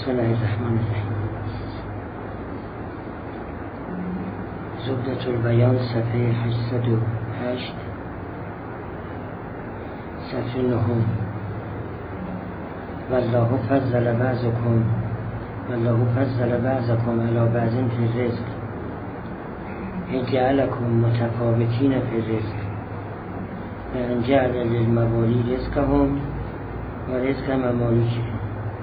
بسم الله الرحمن الرحیم. زبدة البیان صفحه 808 صفحه 9. والله فضل بعضکم علی بعض فی الرزق جعلکم متفاوتین فی الرزق و جعل للموالی رزقهم و رزق ممالکهم.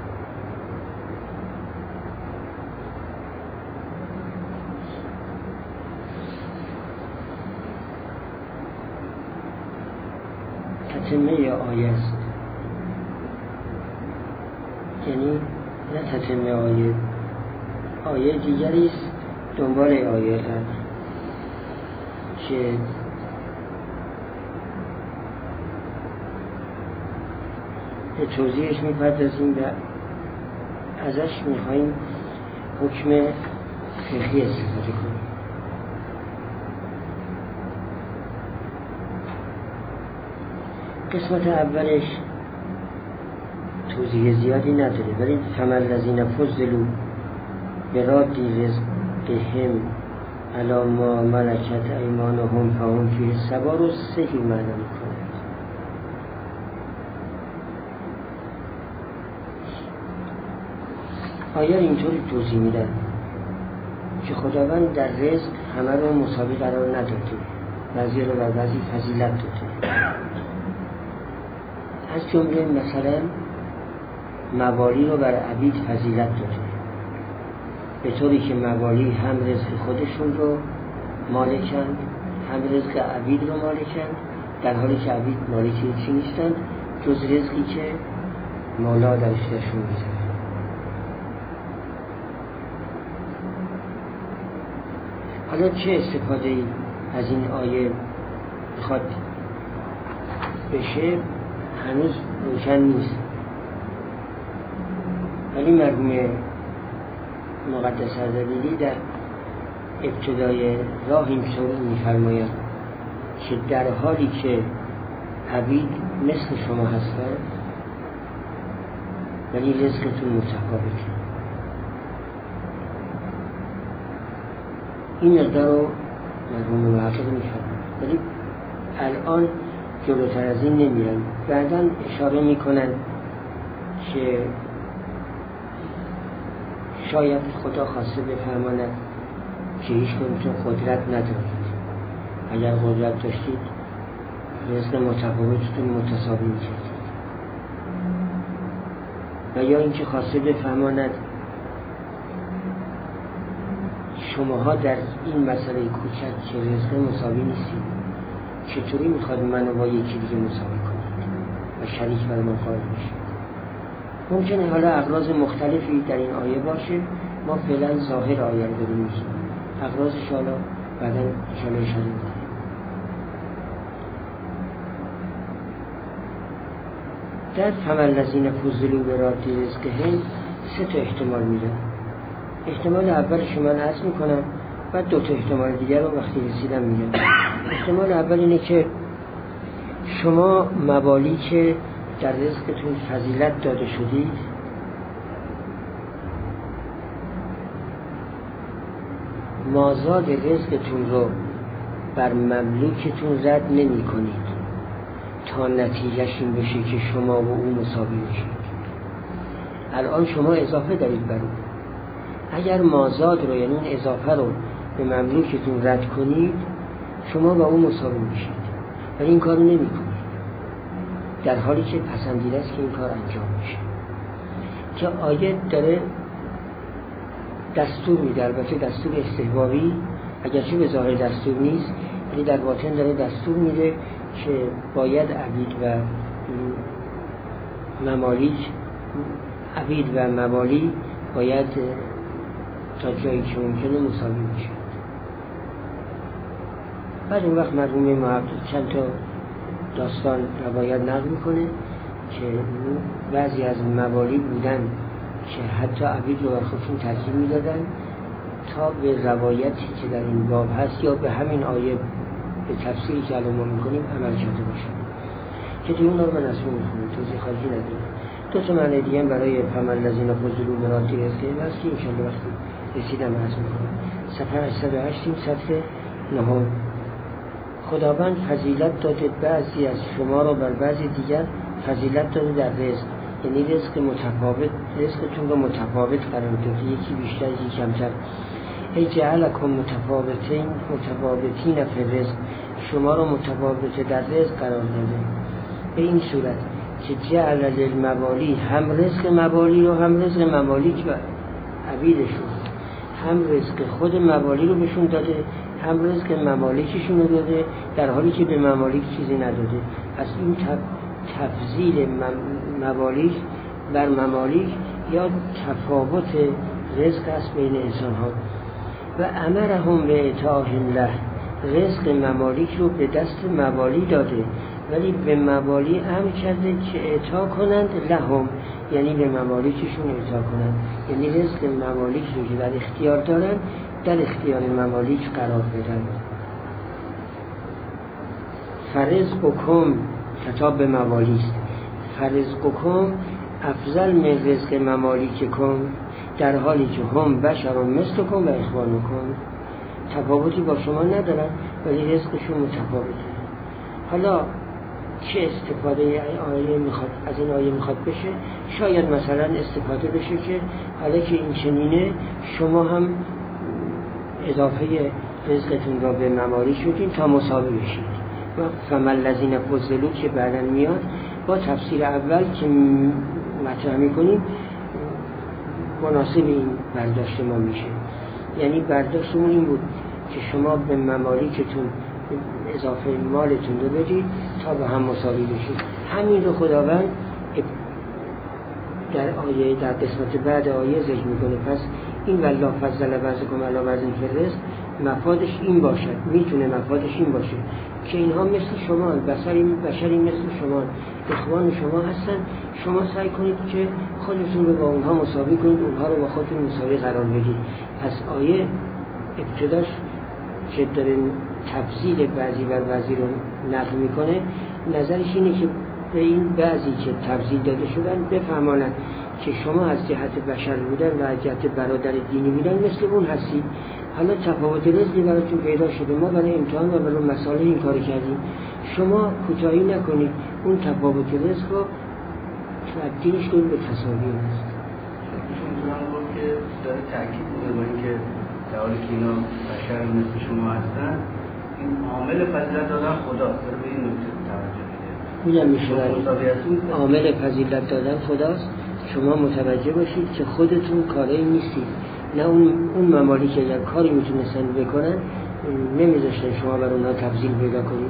تتمه آیه است، یعنی نه تتمه آیه دیگری است دنبال آیه قبل که به توضیحش میپردازیم و ازش میخواییم حکم فقهی استفاده کنیم. قسمت اولش توضیح زیادی نداره، ولی فَمَا الَّذِينَ فُضِّلُوا بِرَادِّ رِزْقِهِمْ عَلَى مَا مَلَكَتْ أَیْمَانُهُمْ فَهُمْ فِیه سَوَاءٌ رو صحیح معنا میکنه. آیه اینطوری توضیح میدن که خداوند در رزق همه رو مساوی قرار نداده، بعضی رو بر بعضی فضیلت داده. از جمله مثلا موالی رو بر عبید فضیلت داده، به طوری که موالی هم رزق خودشون رو مالکند هم رزق عبید رو مالکند، در حالی که عبید مالکی چی نیستند جز رزقی که مولا در اختیارشون میذاره. حالا چه استفاده ای از این آیه میخواد بشه هنوز روشن نیست، ولی مرحوم مقدس اردبیلی در ابتدای راه اینطور میفرمایند که در حالی که عبید مثل شما هستند ولی رزقتون متفاوته. این مقدار رو مرحوم محقق میفرمایند، ولی الان جلوتر از این نمیرن. بعداً اشاره میکنن که شاید خدا خواسته بفرماند که هیچ کنتون قدرت ندارید، اگر قدرت داشتید رزق متفاوتتون متساوی میکردید، و یا اینکه خواسته بفرماند شماها در این مسئله کوچک که رزق مساوی نیستید چطوری میخواد منو با یکی دیگه مساوی کنید و شریک بر من قائل بشید. ممکنه حالا اغراض مختلفی در این آیه باشه، ما فعلا ظاهر آیه رو داریم میگیم، اغراضش حالا بعدا انشاءالله اشاره میکنیم. در فَمَا الَّذِينَ فُضِّلُوا بِرَادِّ رِزْقِهِمْ 3 احتمال میدن. احتمال اولش من عرض میکنم، بعد 2 احتمال دیگر رو وقتی رسیدم میگم. احتمال اول اینه که شما موالی که در رزقتون فضیلت داده شدید مازاد رزقتون رو بر مملوکتون رد نمی کنید تا نتیجهش این بشه که شما و اون مساوی بشید. الان شما اضافه دارید بر اون، اگر مازاد رو یعنی اون اضافه رو به مملوکتون رد کنید شما با اون مساوی میشید، ولی این کارو نمی کنید، در حالی که پسندیده است که این کار انجام میشه. که آیه داره دستور میده، البته دستور استحبابی، اگرچه به ظاهر دستور نیست ولی در باطن داره دستور میده که باید عبید و ممالیک، عبید و موالی باید تا جایی که ممکنه مساوی میشه. بعد اون وقت مرحوم محقق چند تا داستان روایت نقل میکنه که بعضی از موالی بودن که حتی عبید رو بر خودشون ترجیح میدادن تا به روایتی که در این باب هست یا به همین آیه به تفسیری که الان ما میکنیم عمل کرده باشن، که توی اون رو من اصلا میخونیم توضیح خارجی نداریم. دو تا معنی دیگه برای فمن الذین فضلوا مراد رزقه هست که انشاءالله وقتی رسیدم عرض میکنم. صفحه 808 سطر 9. خداوند فضیلت داده بعضی از شما را بر بعضی دیگر فضیلت داده در رزق، یعنی رزق متفاوت، رزقتون رو متفاوت قرار داده، یکی بیشتر یکی کمتر. ای جعلکم متفاوتین فی الرزق، شما را متفاوت در رزق قرار داده به این صورت که جعل للموالی، هم رزق موالی رو هم رزق ممالیک و عبیدشون، هم رزق خود موالی رو بهشون داده هم رزق ممالیکشون رو داده، در حالی که به ممالیک چیزی نداده. پس این تفضیل موالیک بر ممالیک یا تفاوت رزق است بین انسان ها. و امرهم به اطاعه الله، رزق ممالیک رو به دست موالی داده ولی به موالی امر کرده که اطاع کنند لهم، یعنی به ممالیکشون اطاع کنند، یعنی رزق ممالیک رو که در اختیار دارن در اختیار ممالیک قرار بدن. فرزقکم، خطاب به موالی است، فرزقکم افضل من رزق ممالیککم، در حالی که هم بشر مثلکم و اخوانکم، تفاوتی با شما ندارن ولی رزقشون متفاوته. حالا چه استفاده آیه میخواد از این آیه میخواد بشه؟ شاید مثلا استفاده بشه که حالا که این چنینه شما هم اضافه رزقتون را به ممالی شدین تا مساوی بشید. و فمن الذین فضلوا که بعداً میاد با تفسیر اول که مطرح میکنیم مناسب این برداشت ما میشه. یعنی برداشتمون این بود که شما به ممالیکتون اضافه مالتون رو بدید تا به هم مساوی بشید. همین رو خداوند در قسمت بعد آیه ذکر میکنه. پس این والله فضل بعضکم علی بعض فی الرزق مفادش این باشد، میتونه مفادش این باشه که اینها مثل شما، بشری مثل شما، اخوان شما هستن، شما سعی کنید که خودتون رو با اونها مساوی کنید، اونها رو با خودتون مساوی قرار بدید. پس آیه ابتداش که داره تفضیل بعضی بر بعضی رو نقل میکنه، نظرش اینه که به این بعضی که تفضیل داده شدن بفهمانند که شما از جهت بشر بودن و از جهت برادر دینی بودن مثل اون هستید. حالا تفاوت رزقی براتون پیدا شده، ما برای امتحان و برای مسائل این کار کردیم، شما کوتاهی نکنید، اون تفاوت رزق رو تبدیلش کنید به تساوی است. میتونم گفت که داره تاکید میکنه با اینکه در حالی که اینا بشر مثل شما هستن، این عامل فضیلت دادن خداست، داره به این نکته توجه میده. میگم میشه عامل فضیلت دادن خداست. شما متوجه باشید که خودتون کاری نیستید، نه اون ممالی که اگر کاری میتونستن بکنن نمیذاشتن شما بر اونها تفضیل پیدا کنید.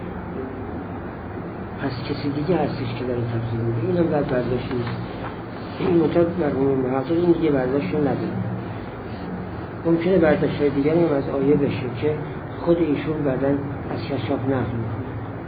پس کسی دیگه هستش که برای تفضیل میده. اینم در برداشت نیست. این مطلب مرحوم محقق این دیگه برداشت رو نداره. ممکنه برداشت های دیگری هم از آیه بشه که خود ایشون بعدن از کشاف نقل میکنه.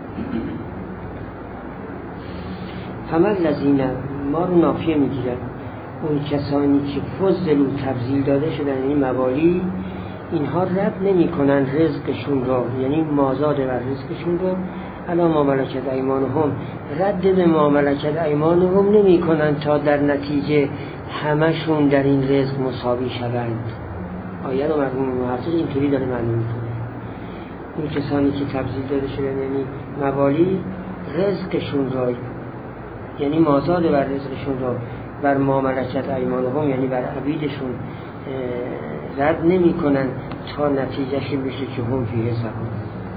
فمن الذین، ما رو نافیه میگیرن، اون کسانی که فضلوا تفضیل داده شدن، یعنی موالی، اینها رد نمی کنن رزقشون رو، یعنی مازاد بر رزقشون رو علی ما ملکت ایمانهم، رد به ما ملکت ایمانهم نمی کنن تا در نتیجه همشون در این رزق مساوی شوند. آیه رو مرحوم محقق اینطوری داره معنی میکنه. اون کسانی که تفضیل داده شدن یعنی موالی، رزقشون رو یعنی مازاد بر رزقشون رو بر ما ملکت ایمانهم یعنی بر عبیدشون رد نمی کنن تا نتیجهش بشه که هم فیه سبب.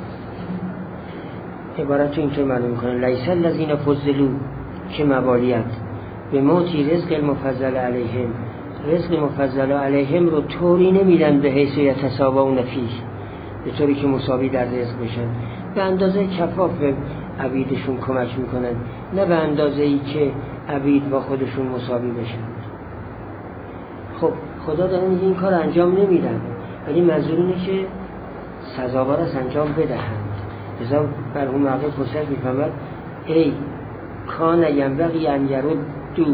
عبارت اینطور معلوم میکنن لیس الذین فضلوا که موالیت به موتی رزق المفضل علیهم، رزق مفضل علیهم رو طوری نمیدن به حیث یتساوون فیه، به طوری که مساوی در رزق بشن، به اندازه کفاف عبیدشون کمک میکنن، نه به اندازه ای که عبید با خودشون مساوی بشن. خب خدا داره میگه این کار انجام نمیدن، ولی منظور اینه که سزاوار از انجام بدهند. لذا مرحوم محقق پسر میفهمد ای کان ینبغی ان یردو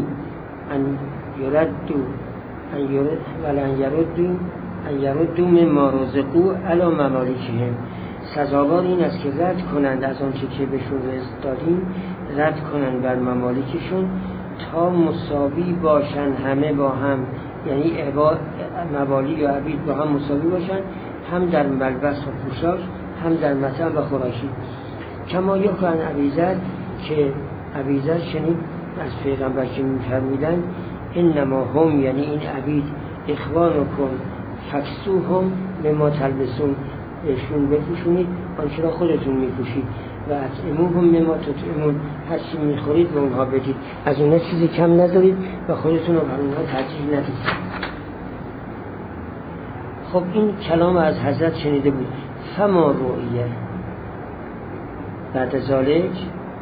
ان یردو مما رزقوا علی ممالیکهم، سزاوار این است که رد کنند از آنچه که بهشون رزق دادیم، رد کنند بر ممالیکشون تا مساوی باشن همه با هم، یعنی موالی یا عبید با هم مساوی باشن، هم در ملبس و پوشاک، هم در مطعم و خوراکی. کما یکن ابیذر، که ابیذر شنید از پیغمبر که می‌فرمودند انما هم، یعنی این عبید، اخوانکم فکسوهم بما تلبسون، بهشون بپوشونید آنچه را خودتون میپوشید، و اطعموهم مما تطعمون، هر چی میخورید به اونها بدید، از اونها چیزی کم نذارید و خودتون رو بر اونها ترجیح ندید. خب این کلام از حضرت شنیده بود. فما رؤیه بعد ذالک،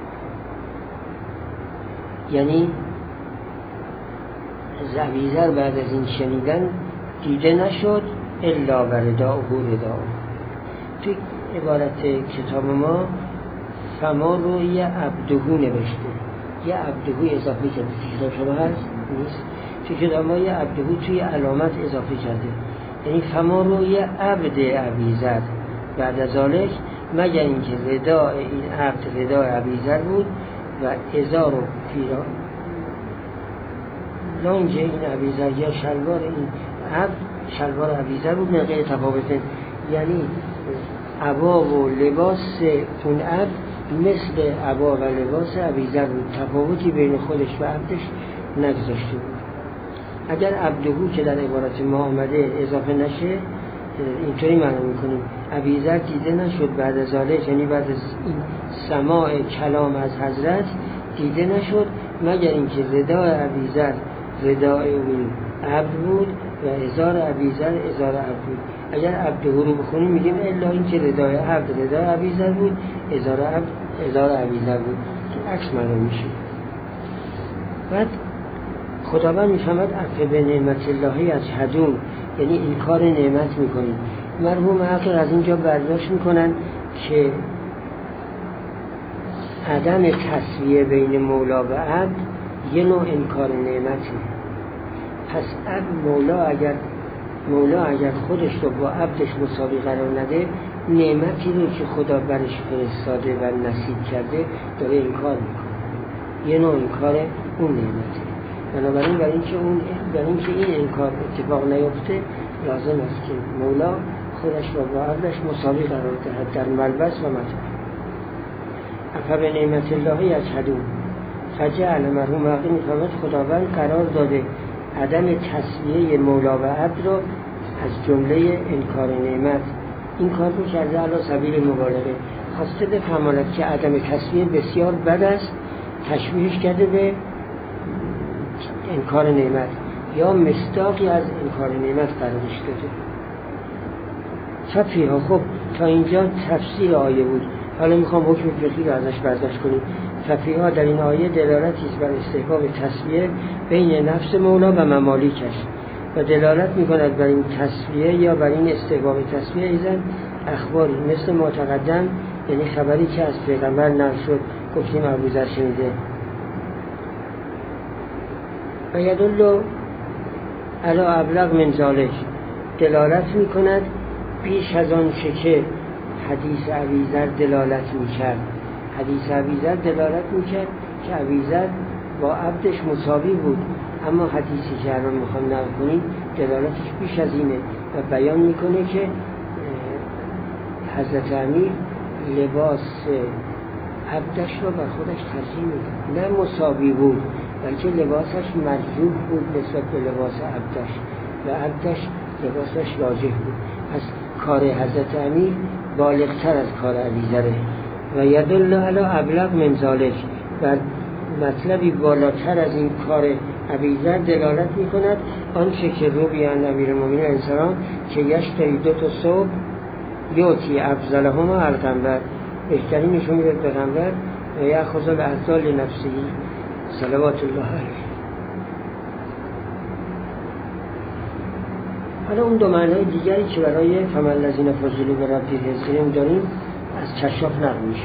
یعنی ابیذر بعد از این شنیدن دیده نشد الا ورداءه رداء. توی عبارت کتاب ما فما روی عبدهو نوشته، یه عبدهو اضافه کرده. کتاب شما هست؟ نیست. توی کتاب ما یه عبدهو توی علامت اضافه کرده، یعنی فما روی عبد ابیذر بعد از ذالک، مگر اینکه رداء این عبد رداء ابیذر بود و ازار و پیران لانج این ابیذر یا شلوار این عبد شلوار ابیذر بود، من غیر تفاوته، یعنی عبا و لباس اون عبد مثل عبا و لباس ابیذر بود، تفاوتی بین خودش و عبدش نگذاشته بود. اگر عبدهو که در عبارت ما آمده اضافه نشه، اینطوری معنی میکنیم ابیذر دیده نشد بعد از ذالک، یعنی بعد از این سماع کلام از حضرت دیده نشد، مگر اینکه رداء ابیذر رداء اون عبد بود و ازار ابیذر ازار عبد بود. اگر عبدهو رو بخونیم میگیم الا اینکه رداء عبد رداء ابیذر بود، ازار عبد ازار ابیذر بود، که عکس معلوم میشه. بعد خداوند میفهمد عفو به نعمت اللهی از حدون، یعنی انکار نعمت میکنید. مرحوم عقل از اینجا برداشت میکنن که عدم تسویه بین مولا و عبد یه نوع انکار نعمته. پس مولا اگر خودش رو با عبدش مساوی قرار نده، نعمتی رو که خدا برش فرستاده و نصیب کرده داره انکار میکنه، یه نوع انکار اون نعمته. بنابراین برای اینکه این انکار اتفاق نیفته، لازم است که مولا خودش را با عبدش مساوی قرار دهد در ملبس و مطعم. عفو به نعمت اللهی از حدون فجعل، مرحوم عقل میفهمد خداوند قرار داده عدم تسویه مولا و عبد را از جمله انکار نعمت. این کار رو کرده علی سبیل مبالغه، خواسته بفهماند که عدم تسویه بسیار بد است، تشبیهش کرده به انکار نعمت یا مصداقی از انکار نعمت قرارش داده. ففیها، خب تا اینجا تفسیر آیه بود، حالا میخوام حکم فقهی رو ازش برداشت کنیم. ففیها، در این آیه دلالتی است بر استحباب تسویه بین نفس مولا و ممالیکش و دلالت میکند بر این تسویه یا بر این استحباب تسویه ایزن اخباری مثل ما تقدم، یعنی خبری که از پیغمبر نقل شد، گفتیم ابوذر شنیده. و یدل علی ابلغ من ذالک، دلالت میکند بیش از آن که حدیث ابیذر دلالت میکرد. حدیث ابیذر دلالت میکرد که ابیذر با عبدش مساوی بود، اما حدیثی که الان میخوام نقل کنیم دلالتش بیش از اینه و بیان میکنه که حضرت امیر لباس عبدش رو بر خودش ترجیح میداد، نه مساوی بود بلکه لباسش مرجوح بود نسبت به لباس عبدش و عبدش لباسش واجه بود. پس کار حضرت امیر بالغتر از کار ابیذره. و یدل علی ابلغ من ذالک، و مطلبی بالاتر از این کار ابیذر دلالت میکند آنچه که رو بیان امیرالمومنین علیه السلام که یشتری 2 صبح یوتی افضلهما القنبر، بهترین نشون میده پیغمبر و یأخذ الافضل لنفسه صلوات الله علیه. حالا اون دو معنای دیگری که برای فمن الذین فضلوا بربهم رزقهم داریم از کشاف نقل میشه.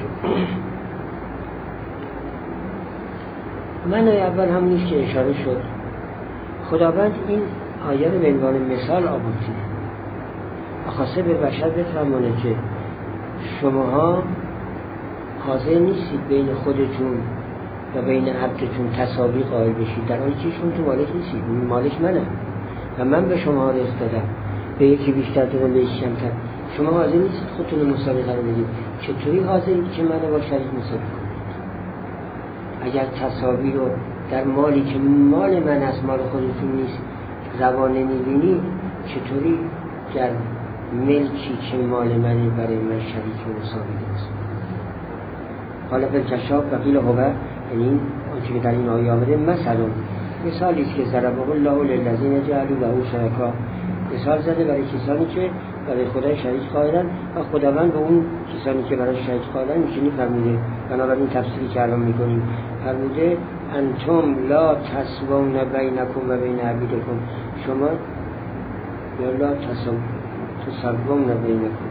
معنای اول هم نیست که اشاره شد، خداوند این آیه رو به عنوان مثال آورده، خواسته به بشر بفهمونه که شماها حاضر نیستید بین خودتون و بین عبدتون تساوی قائل بشید، در حالی که شما تو مالک نیستید، مالک منم و من به شما رزق دادم، به یکی بیشتر دادم به یکی کمتر. شما حاضر نیستید خودتون مساوی قرار بدید، چطوری حاضرید که منو با شریک مساوی کنید؟ اگر تساوی رو در مالی که مال من است، مال خودتون نیست، روا نمی‌بینید، چطوری در ملکی که مال منه برای من شریک مساوی است؟ حالا بالکشاف و قیل هو، یعنی آنچه که در این آیه آمده، مثالی است که ضربه الله للذین جعلوا له شرکا، مثال زده برای کسانی که برای خدای شریک قائلند و خداوند به اون کسانی که برای شریک قائلند اینجوری فرموده، بنابراین تفسیری که الان می‌کنیم فرموده انتم لا تسوون بینکم و بین عبیدکم، شما یا لا تسوون بینکم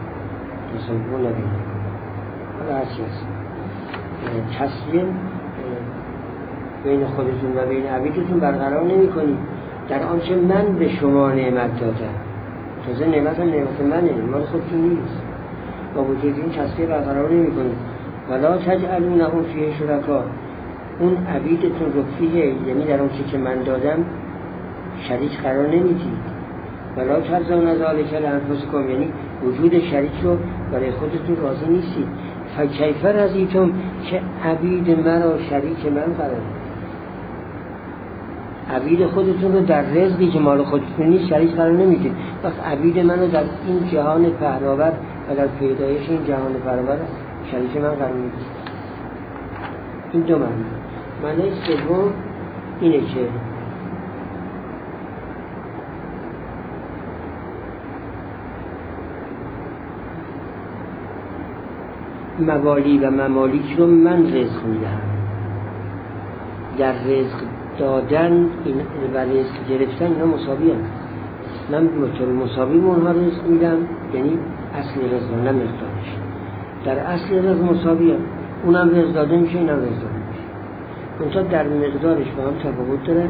حالا هرچی هست تسلیم بین خودتون و بین عبیدتون برقرار نمی کنید در آنچه من به شما نعمت دادم. تازه نعمت منه، مال خودتون نیست. با وجود این تصویر برقرار نمی کنید. ولا تجعلونهم فیه شرکا، اون عبیدتون رو فیه، یعنی در آنچه که من دادم شریک قرار نمیدید. ولا ترضون ذلک لانفسکم، یعنی وجود شریک رو برای خودتون راضی نیستید. فکیف رضیتم که عبید من و شریک من قرار، عبید خودتون رو در رزقی که مال خودتون نیست شریک قرار نمیدید. وقت عبید من رو در این جهان پهناور و در پیدایش این جهان پهناور شریک من قرار میدید. این دو معنی سوم اینه که موالی و ممالیک رو من رزق میدهم. در رزق دادن و رزق گرفتن اینا مساوی هم. من مساوی اونها رزق میدم، یعنی اصل رزق نه مقدارش. در اصل رزق مساوی هم، اونم رزق داده میشه، اینم رزق داده میشه، منتها در مقدارش با هم تفاوت دارن.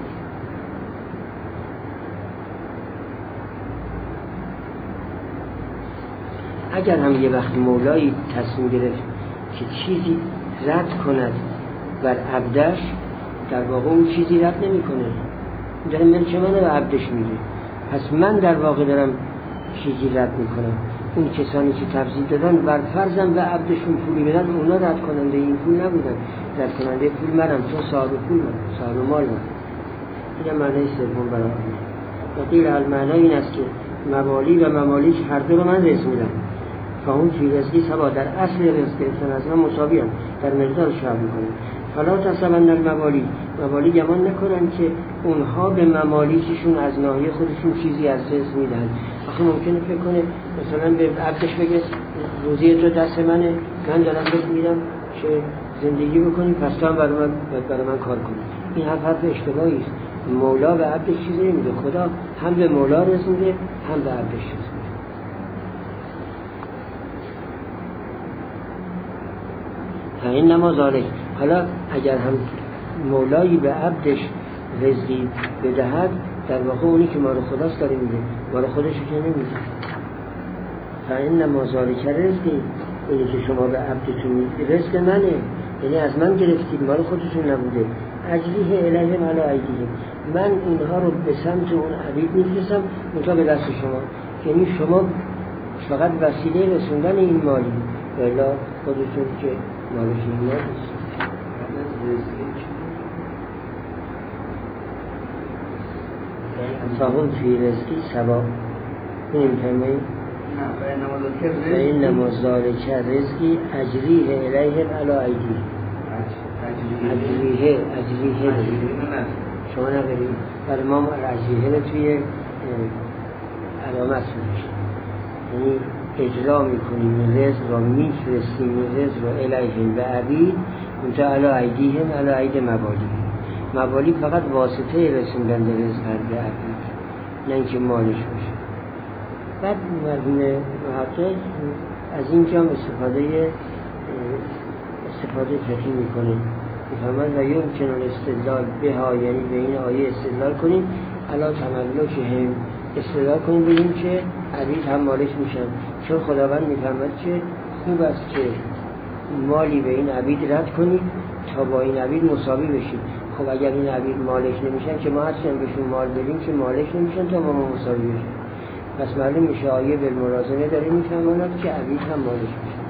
اگر هم یه وقت مولایی تصمیم گرفت که چیزی رد کند بر عبدش، در واقع اون چیزی رد نمی کنه، داره ملک منه و عبدش میده. پس من در واقع دارم چیزی رد میکنم. اون کسانی که تفضیل دادن بر فرضم و عبدشون پولی بدن، اونا رد کننده این پول نبودن، رد کننده پول منم، چون صاحب پول منم، صاحب مال منم. این معنی سوم برای آن. و قیل المعنی این است که موالی و ممالیک هر دو رو من رزق میدم. فهم فی رزقی سوا، در اصل رزق گرفتن از من مساوی هم، در مقدار شرط میکنیم. فلا تحسبن الموالی گمان نکنن که اونها به ممالیکشون از ناحیه خودشون چیزی از رزق میدن. آخه ممکنه فکر کنه مثلا به عبدش بگه روزی تو دست منه، من دارم بهت میدم که زندگی بکنی، پس تو هم برای من کار کنی. این حرف اشتباهی است. مولا به عبدش چیزی نمیده. خدا هم به مولا رزق میده، هم به عبدش رزق میده. این نمازاره. حالا اگر هم مولایی به عبدش رزقی بدهد، در واقع اونی که مال خداست داره میده، مال خودش که نمیده. این نمازاره که رزقی، اونی که شما به عبدتون میده رزق منه، یعنی از من گرفتید، مال خودتون نبوده. اجریه الیهم علی ایدیهم، من اینها رو به سمت اون عبید میفرستم منتها به دست شما، یعنی شما فقط وسیله رسوندن این مالی، الا خودتون که مالش این نیست. فهم فی رزقی سوا، این فرمایید این نمازدار که رزقی اجریه الیهم علی ایدیهم. اجریه شما نبرید بر ما اجریه رو توی علامت میشه، یعنی اجرا میکنیم رزق را، میفرستیم رزق را الیهم به عبید، منتها علی ایدیهم علی اید موالی فقط واسطه رسوندن رزق به عبید، نه اینکه مالش باشه. بعد مرحوم محقق از اینجا استفاده فقهی میکنه، میفهمد و یمکن الاستدلال بها، یعنی به این آیه استدلال کنیم علی تملکهم، استدلال کنیم بگیم که عبید هم مالک میشن، چون خداوند میفهمد که خوب است که مالی به این عبید رد کنید تا با این عبید مساوی بشید. خب اگر این عبید مالک نمیشن که ما هرچند بهشون مال بدیم که مالک نمیشن تا ما مساوی بشیم. پس معلوم میشه آیه بالمرازنه داره میفهماند که عبید هم مالک میشن.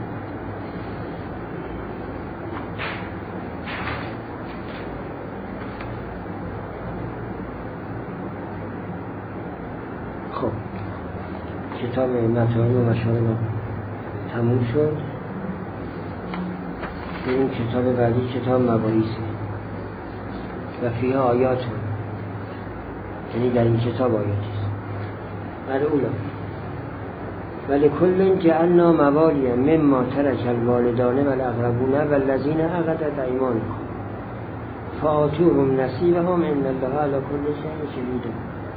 خب کتاب مطالب و مشارب تموم شد. این کتاب بعدی کتاب مباحثه و فیها آیات، یعنی در این کتاب آیاتی است. الاولی ولکل جعلنا موالی مما ترک الوالدان والاقربون والذین عقدت ایمانهم فآتوهم نصیبهم ان الله علی کل شیء شهید.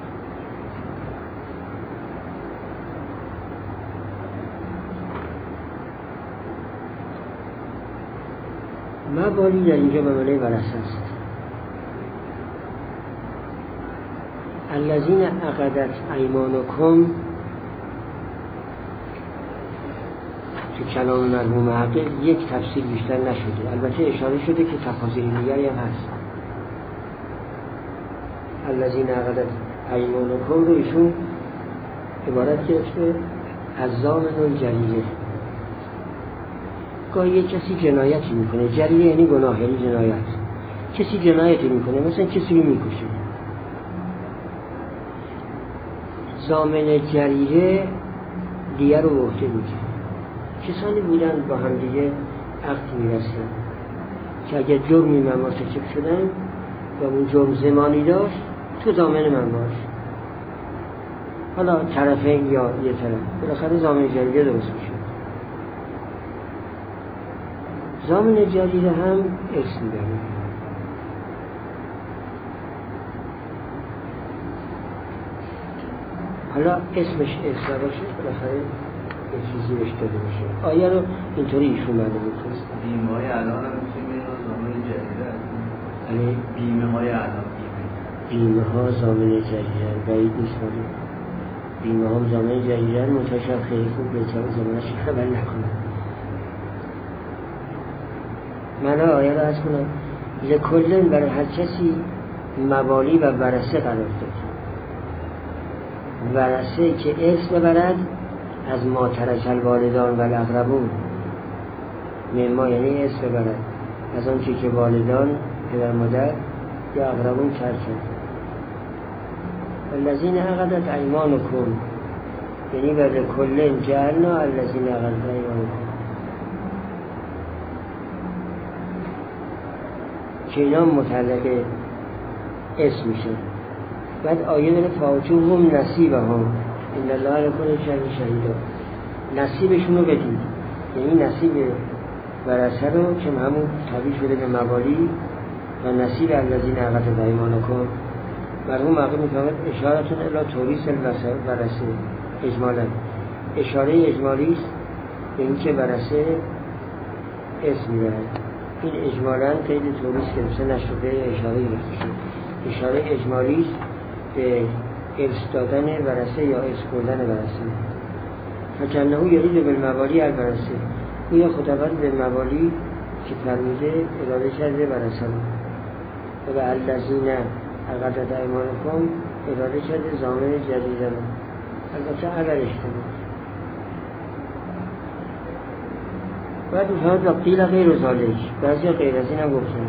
موالی در اینجا به معنی ورثه است. الذین عقدت ایمانکم تو کلام مرحوم عقل یک تفسیر بیشتر نشده، البته اشاره شده که تفاسیر دیگری هم هست. الذین عقدت ایمانکم رو ایشون عبارت گرفته از ضامن الجریره. گاهی یک کسی جنایتی میکنه، جریره یعنی گناه، یعنی جنایت. کسی جنایتی میکنه، مثلا کسی رو میکشه، ضامن جریره دیگه رو به عهده میگیره. کسانی بودن با هم دیگه عقد می‌بستن که اگر جرمی من مرتکب شدن و اون جرم زمانی داشت تو ضامن من باش، حالا طرفین یا یه طرف، بالاخره ضامن جریره درست میشه. ضامن جریره هم اسم داره. حالا اسمش اصلا باشه، بالاخره یه چیزی بهش داده باشه. آیه رو اینطوری ایشون معنی میکنه. بیمه های الان هم میتونیم این ضامن جریره هست. یعنی بیمه های الان بیمه ها ضامن جریره بعید نیست. ولی بیمه ها ضامن جریره منتشر خیلی خوب به زمانش خبر نکنه. من آیه رو از کنم لکلن برای هر کسی موالی و ورثه قرار داد. ورثه که ارث ببرد از ما ترک الوالدان و الاقربون، مما یعنی ارث ببرد از آن که والدان پدر مادر یا اقربون ترکن. الذین عقدت ایمانکم یعنی برای کلن جعلنا الذین عقدت ایمانکم که اینا متعلق اسم میشه. بعد آیه داره فآتوهم نصیبهم ان الله علی کل شیء شهید. نصیبشون رو بدید، یعنی نصیب ورثه رو که همون تابع شده به موالی و نصیب الذین عقدت ایمانکم. مرحوم عقل میفهمد اشارتون الی توریث ورثه اجمالا، اشاره اجمالی است به اینکه ورثه اسم میبرد. این اجمالا قید توریث گرفته نشده، اشاره گرفته شد. اشاره اجمالی است به ارث دادن ورثه یا ارث کردن ورثه. فکنهو یرید بالموالی الورثه، گویا خداوند به موالی که فرموده اراده کرده ورثه رو، و به الذین عقدت ایمانکم اراده کرده ضامن جریره رو. البته اگر اشتباه بعد میفهمد و قیل غیر ذالک، بعضی غیر از این هم گفتن.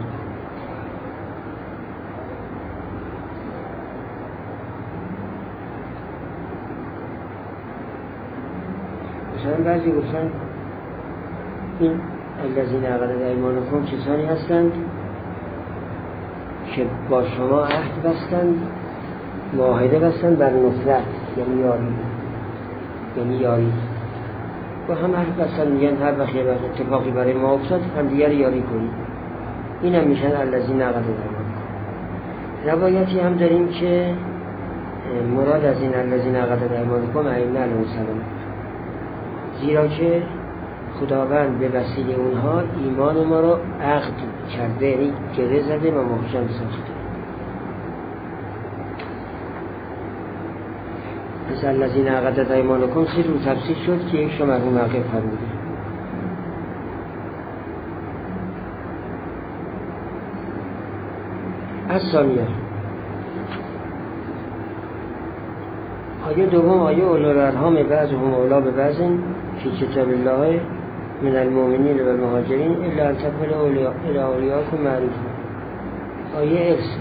مثلا بعضی گفتن این الذین عقدت ایمانکم کسانی هستند که با شما عهد بستند، معاهده بستند بر نصرت، یعنی یاری با هم عهد بستند، میگن هر وقت یه اتفاقی برای ما افتاد هم دیگر یاری کنید. این هم میشن الذین عقدت ایمانکم. روایتی هم داریم که مراد از این الذین عقدت ایمانکم ائمه علیهم السلام، زیرا که خداوند به وسیله اونها ایمان ما رو عقد کرده، یعنی گره زده و محکم ساخته. پس الذین عقدت ایمانکم سه رو تفسیر شد که یک شو مرحوم عقل فرموده. الثانیه آیه دوم آیه اولی الارحام بعضهم اولی ببعض فی کتاب الله من المؤمنین و المهاجرین الا ان تفعلوا الی اولیاءکم معروفا. آیه ارث.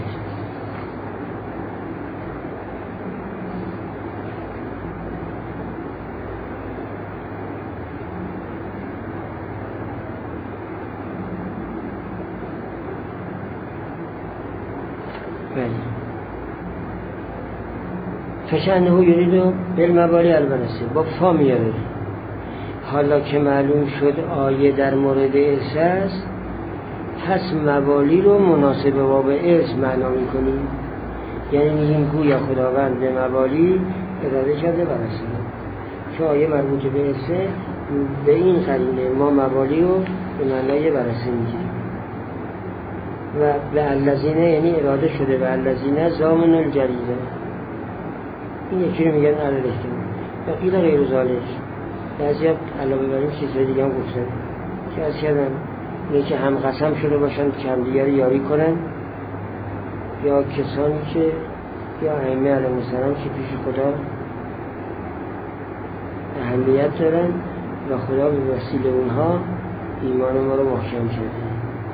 فشأنه یرید بالموالی الورثه با فا میاره. حالا که معلوم شد آیه در مورد ارث است، پس موالی رو مناسب باب ارث معنا میکنیم. یعنی میگیم گویا خداوند به موالی اراده کرده ورثه، که آیه مربوط به ارثه، به این قرینه ما موالی رو به معنای ورثه میگیریم. و به الذین یعنی اراده شده به الذین ضامن الجریزه. این یکی رو میگن علی الاحتمال و قیل غیر ذالک. بعضی ها علاوه بر این چیزهای دیگه هم گفتن که از کردن اینه که هم قسم شده باشن که هم دیگر یاری کنن، یا کسانی که یا ائمه علیهم السلام که پیش خدا اهمیت دارن و خدا به وسیله اونها ایمان ما رو محکم کرده.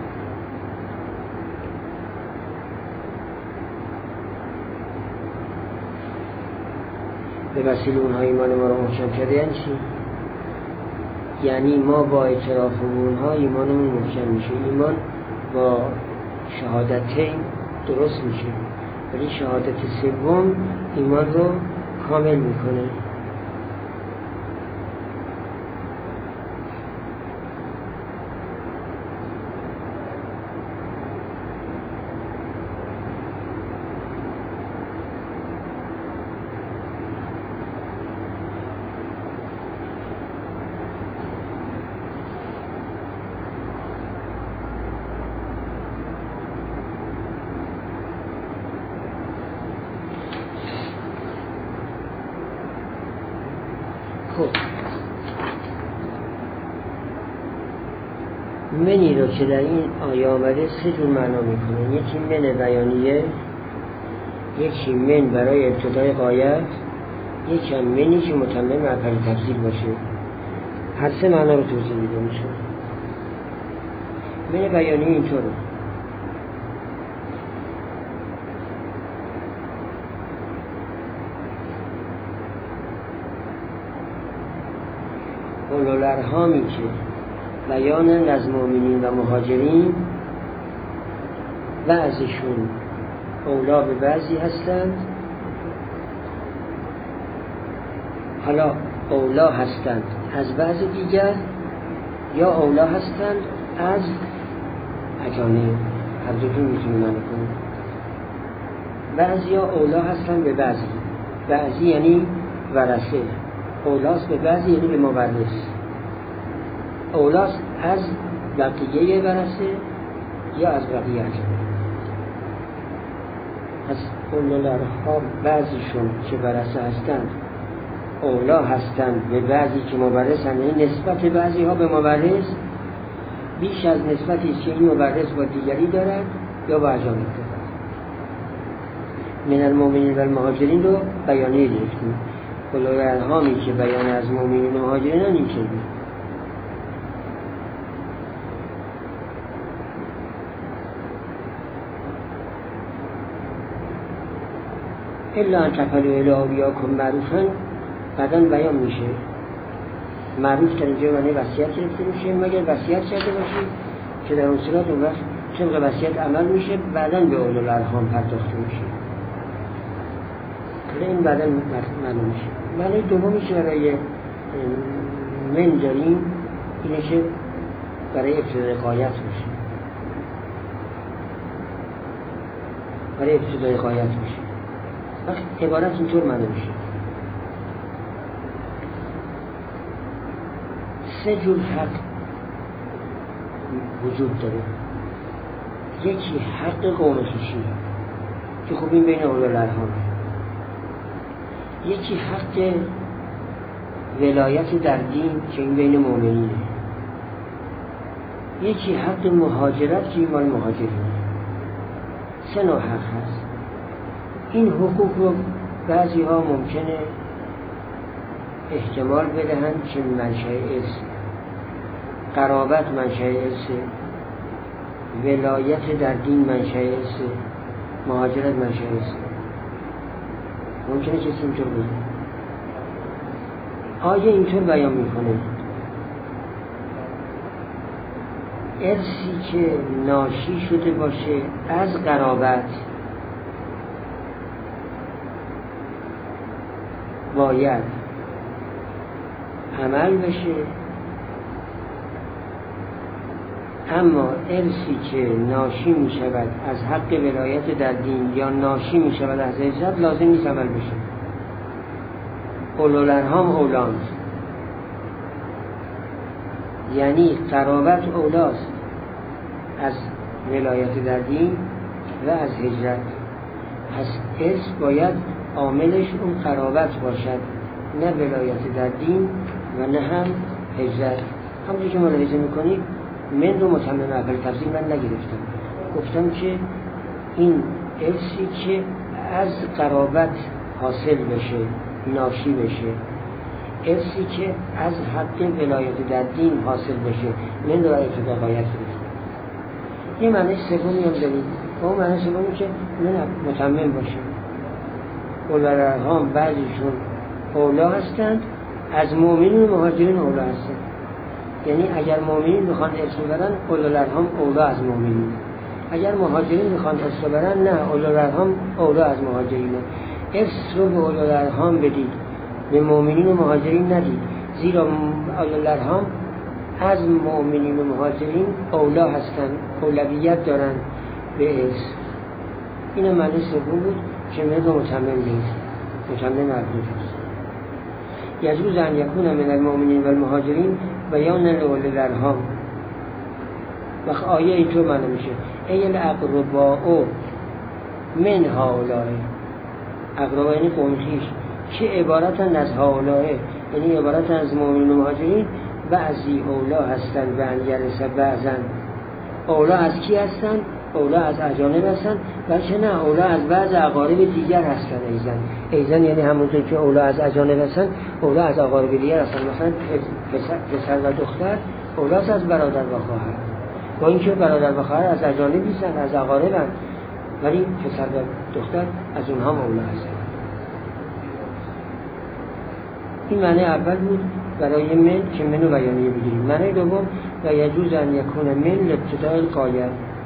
به وسیله اونها ایمان ما رو محکم کرده. یعنی چی؟ یعنی ما با اعتراف اونها ایمانمون محکم میشه. ایمان با شهادتین درست میشه، ولی شهادت سوم ایمان رو کامل میکنه. منی رو که در این آیه آمده سه جور معنا میکنه. یکی من بیانیه، یکی من برای ابتدای غایت، یکی هم منی که متمم معپل تفضیل باشه. هر سه معنا رو توضیح میده میشه. من بیانیه اینطوره: اولوالارحامی که بیان از مؤمنین و مهاجرین بعضشون اولا به بعضی هستند. حالا اولا هستند از بعض دیگر یا اولا هستند از اجانب، هر دوتون میتونیم معنی کنیم. بعضی ها اولا هستند به بعضی، بعضی یعنی ورثه، اولاست به بعضی یعنی به مورث. اولاست از بقیه ورثه یا از بقیه اجانب. از اولوالارحام بعضیشون که ورثه هستند اولا هستند به بعضی که مورثند. یعنی نسبت بعضی ها به مورث بیش از نسبتی که این مورث با دیگری دارد یا با اجانب دارد. من المؤمنین و المهاجرین رو بیانیه گرفتیم. اولوالارحامی که بیان از مؤمنین و مهاجرین هم این شدیم. الا ان تفعلوا الی اولیاءکم معروفا بعداً بیان میشه. معروف در اینجا معنی وصیت گرفته میشه، مگر وصیت کرده باشید که در اون صورت اون وقت طبق وصیت عمل میشه، بعداً به اولوالارحام پرداخته میشه. این بعداً معلوم میشه. معنی دومی که برای من داریم اینه که برای ابتدای غایت میشه، برای ابتدای غایت میشه. وقت عبارت اینطور معنی میشه: سه جور حق وجود داره. یکی حق قوم خویشی که خب این بین اولوالارحام، یکی حق ولایت در دین که این بین مؤمنینه، یکی حق مهاجرت که این مال مهاجرینه. 3 نوع حق هست. این حقوق رو بعضی ها ممکنه احتمال بدهند که منشأ ارث، قرابت منشأ ارث، ولایت در دین منشأ ارث، مهاجرت منشأ ارث. ممکنه کسی اینطور بگه. آیه اینطور بیان میکنه ارثی که ناشی شده باشه از قرابت باید عمل بشه، اما ارثی که ناشی می شود از حق ولایت در دین یا ناشی می شود از هجرت لازم نیست عمل بشه. اولوالارحام اولاند، یعنی قرابت اولاست از ولایت در دین و از هجرت. پس ارث باید عاملش اون قرابت باشد، نه ولایت در دین و نه هم هجرت. همونجور که ملاحظه میکنید من رو متمم اول تفسیر من نگرفتم، گفتم که این ارثی که از قرابت حاصل بشه، ناشی بشه، ارثی که از حق ولایت در دین حاصل بشه، من رو ابتدا باید گرفت. یه معنی سومی هم دارید، اون معنی سومی که من متمم باشه. اولوالارحام بعضیشون اولا هستند، از مؤمنین و مهاجرین اولا هستند. یعنی اگر مؤمنین میخوان ارث ببرن اولوالارحام اولا از مؤمنین، اگر مهاجرین میخوان ارث ببرن نه، اولوالارحام اولا از مهاجرین. ارث رو به اولوالارحام بدید، به مؤمنین و مهاجرین ندید، زیرا اولوالارحام از مؤمنین و مهاجرین اولا هستند، اولویت دارن به ارث. این معنی سوم بود که من رو متمم نیست، متمم عبدی است. یجوز ان یکون من المؤمنین و المهاجرین بیان اولوالارحام. وقت آیه اینطور معنی میشه ای الاقرباء من هؤلاء، اقربا یعنی قوم خویش که عبارتن از هؤلاء، یعنی عبارتن از مؤمنین و مهاجرین. بعضی اولا هستند و انگرسه بعضن. اولا از کی هستند؟ اولا از اجانب هستند، بلکه نه، اولا از بعض اقارب دیگر هستند. ایزن یعنی همونطور که اولا از اجانب هستند، اولا از اقارب دیگر هستند. مثلا پسر و دختر اولاست از برادر و خواهر، با اینکه برادر و خواهر از اجانب هستند، از اقارب هستند، ولی پسر و دختر از اونها اولا هستند. این معنی اول بود برای من که منو بیانیه بگیریم. معنی دوم و یجوز ان یکون من لابتداء الغایه،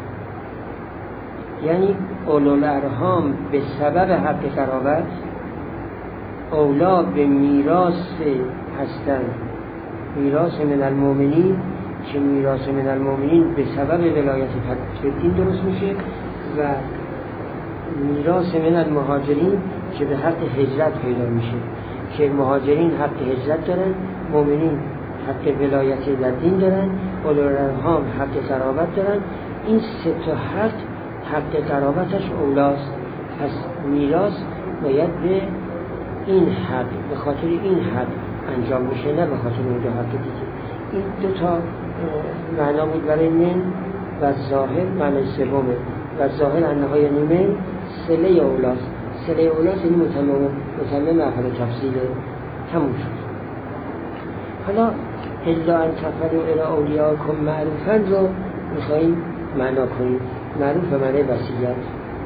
یعنی اولوالارحام به سبب حق قرابت اولا به میراث هستند، میراث من المؤمنین، که میراث من المؤمنین به سبب ولایت دین درست میشه، و میراث من المهاجرین که به حق هجرت پیدا میشه، که مهاجرین حق هجرت دارن، مؤمنین حق ولایت در دین دارن، اولوالارحام حق قرابت دارن. این سه تا حق قرابتش اولاست. پس میراث باید به این حق، به خاطر این حق انجام میشه، نه به خاطر اون دو حق دیگه. این دو تا معنا بود برای من و ظاهر معنی سومه. و ظاهر انها یعنی من صله اولاست. صله اولاست یعنی متمم اول تفصیل تموم شد. حالا الا ان تفعلوا الی اولیاءکم معروفا رو میخواییم معنا کنیم. معروف به معنی وصیت.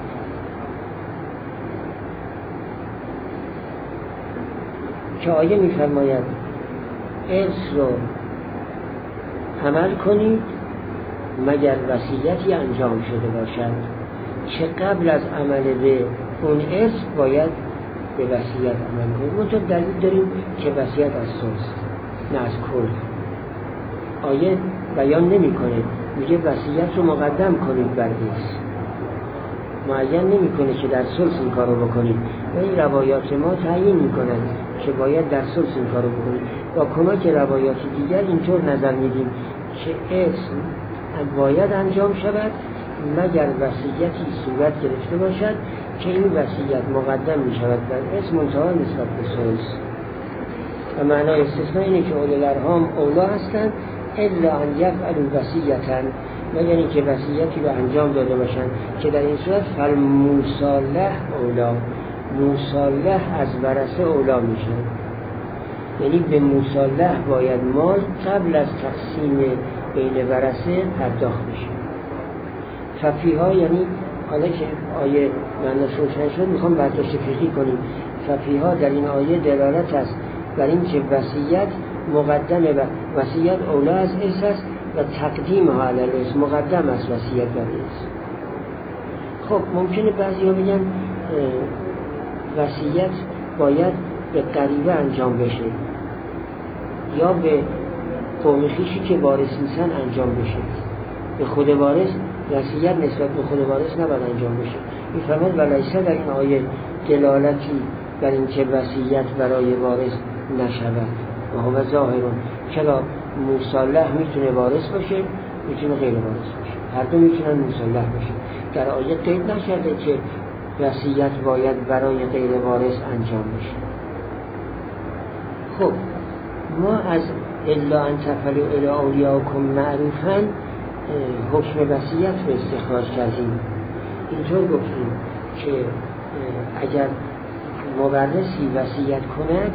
که آیه میفرماید ارث رو عمل کنید مگر وصیتی انجام شده باشد، که قبل از عمل به اون ارث باید به وصیت عمل کنید. منطقه دلیل داریم که وصیت از ثلث نه از کل. آیه بیان نمی کنه، میگه وصیت رو مقدم کنید بر ارث، معین نمی کنه که در ثلث این کارو بکنید. و این روایات ما تعیین می کنن که باید در ثلث این کارو بکنید. با کمک روایات دیگر اینطور نظر میدیم که ارث باید انجام شود مگر وصیتی صورت گرفته باشد که این وصیت مقدم می شود بر ارث منتها نسبت به ثلث. و معنای استثناء اینه که اولوالارحام اولا هستند الا ان یفعلوا وصیة، مگر اینکه وصیتی رو انجام داده باشن که در این صورت فالموصالح اولا، موصالح از ورثه اولا میشه. یعنی به موصالح باید مال قبل از تقسیم بین ورثه پرداخت بشه. ففیها یعنی حالا که آیه معنیش روشن شد میخوام برداشت فقهی کنیم. ففیها در این آیه دلالت است بر این که وصیت مقدمه و وصیت اولا از ارث است و تقدیم ها علی الارث مقدم است وصیت بر ارث. خب ممکنه بعضیا بگن وصیت باید به قریبه انجام بشه یا به قوم خویشی که وارث نیستن انجام بشه. به خود وارث وصیت نسبت به خود وارث نباید انجام بشه. میفرماید ولیسه در این آیه دلالتی بر این که وصیت برای وارث نشود و هو ظاهرون. چرا موصالح میتونه وارث باشه میتونه غیر وارث باشه، هر دو میتونن موصالح باشه. در آیه قید نشده که وصیت باید برای غیر وارث انجام بشه. خب ما از الا ان تفعلوا الی اولیاءکم معروفا حکم وصیت رو استخراج کردیم. اینطور گفتیم که اگر مورثی وصیت کند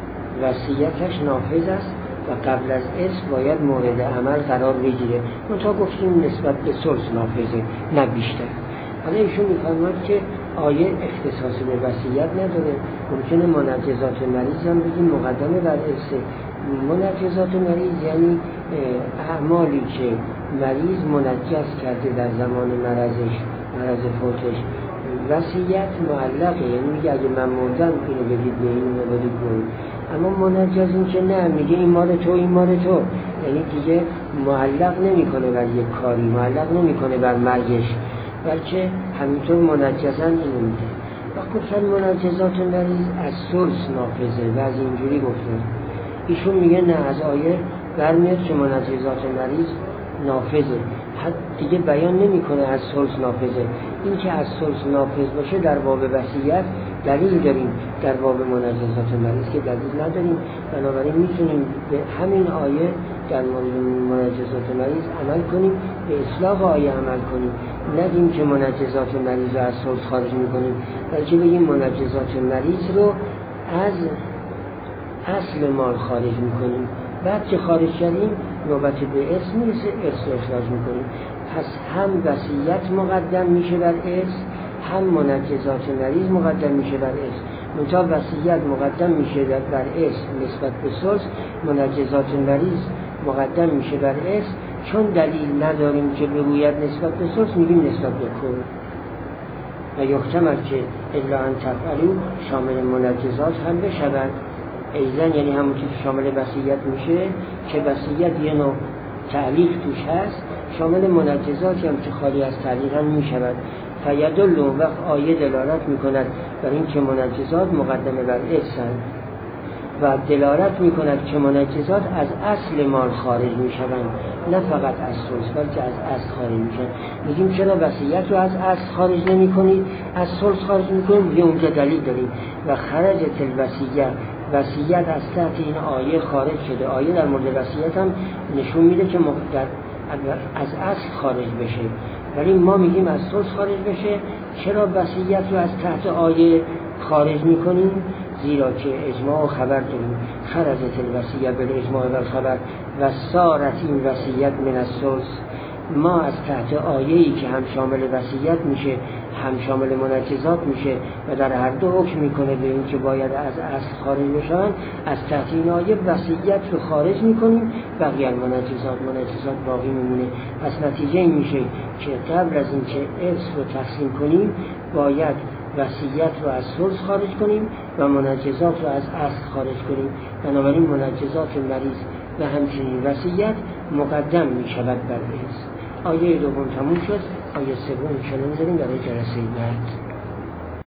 وصیتش نافذ است و قبل از ارث باید مورد عمل قرار بگیره. منتها گفتیم نسبت به ثلث نافذه نه بیشتر. حالا ایشون میفرماید که آیه اختصاص به وصیت نداره. ممکنه منجزات مریض هم بگیم مقدمه بر ارث. منجزات مریض یعنی اعمالی که مریض منجز کرده در زمان مرض فوتش. وصیت معلقه، یعنی میگه اگه من مردم اینو بدید به اینو بدید به این. اما منجز این که نه، میگه این مال تو این مال تو، یعنی دیگه معلق نمیکنه بر یک کاری، معلق نمیکنه بر مرگش، بلکه همینطور منجزن اینو میده. و گفتن منجزات مریض از ثلث نافذه و از اینجوری گفتن. ایشون میگه نه، از آیه برمیاد که منجزات مریض نافذه، دیگه بیان نمیکنه از ثلث نافذه. این که از ثلث نافذ باشه در باب وصیت دلیل داریم، در باب منجزات مریض که دلیل نداریم. بنابراین میتونیم به همین آیه در مورد منجزات مریض عمل کنیم، به اطلاق آیه عمل کنیم، ندیم که منجزات مریض رو از ثلث خارج میکنیم، بلکه بگیم منجزات مریض رو از اصل مال خارج میکنیم. بعد که خارج کردیم نوبت به ارث میرسه، ارث رو اخراج میکنیم. پس هم وصیت مقدم میشه بر ارث، هم منجزات مریض مقدم میشه بر ارث. منتها وصیت مقدم میشه بر ارث نسبت به ثلث، منجزات مریض مقدم میشه بر ارث. چون دلیل نداریم که بگوید نسبت به ثلث، میگیم نسبت به کل. و یحتمل که الا ان تفعلوا شامل منجزات هم بشود. ایزن یعنی همون که شامل وصیت میشه که وصیت یه نوع تعلیق توش هست، شامل منجزاتی هم که خالی از تعلیق هم میشود. فیدل وقت آیه دلالت میکند بر این که منجزات مقدمه بر ارثند و دلالت میکند که منجزات از اصل مال خارج میشوند، نه فقط از ثلث بلکه از اصل خارج میشن. میگیم چرا وصیت رو از اصل خارج نمیکنید، از ثلث خارج میکنید؟ یه اونجا دلیل داریم. و خرجت وصیت از تحت این آیه خارج شده. آیه در مورد وصیت هم نشون میده که از اصل خارج بشه، ولی ما میگیم از ثلث خارج بشه. چرا وصیت رو از تحت آیه خارج میکنیم؟ زیرا که اجماع و خبر داریم. خرجت الوصیه بالاجماع و الخبر و صارت این وصیت من الثلث. ما از تحت آیه‌ای که هم شامل وصیت میشه هم شامل منجزات میشه و در هر دو حکم میکنه به این که باید از اصل خارج بشن، از تحت این آیه وصیت رو خارج میکنیم، بقیه منجزات باقی میمونه. پس نتیجه این میشه که قبل از این که ارث رو تقسیم کنیم باید وصیت رو از ثلث خارج کنیم و منجزات رو از اصل خارج کنیم. بنابراین منجزات مریض و همچنین وصیت مقدم میشود بر ارث. آیه دوم تموم شد. آیه سوم انشاءالله میذاریم برای جلسه بعد.